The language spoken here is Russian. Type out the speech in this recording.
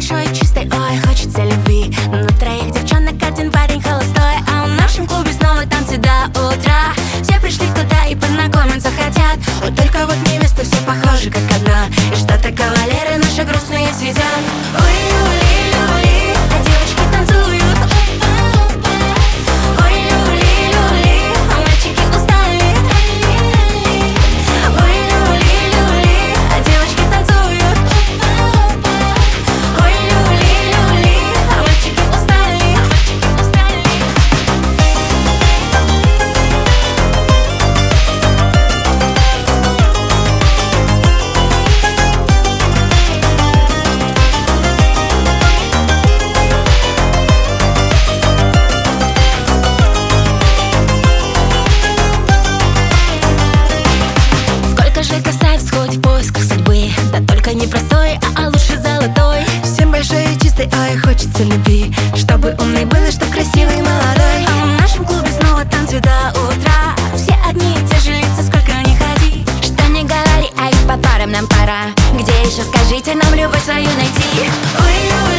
большой, чистой, ой, хочется любви. На троих девчонок один парень холостой. А в нашем клубе снова танцы до утра. Все пришли туда и познакомиться хотят. Вот только вот невесты все похожи как одна. И что-то кавалеры наши грустные сидят. Ой, люли, люли, а девочки танцуют. Ой, люли, люли, а мальчики устали. Ой, люли, люли, а девочки танцуют. Ой, люли, люли, а мальчики устали. Сколько же красавиц ходит в поисках судьбы. Да только не простой, а лучше золотой. Всем большой и чистой, ой, хочется любви. Чтобы умный был и чтоб красивый и молодой. А в нашем клубе снова танцы до утра. Все одни и те же лица, сколько ни ходи. Что не говори, а ведь по парам нам пора. Где еще, скажите, нам любовь свою найти? Ой, ой,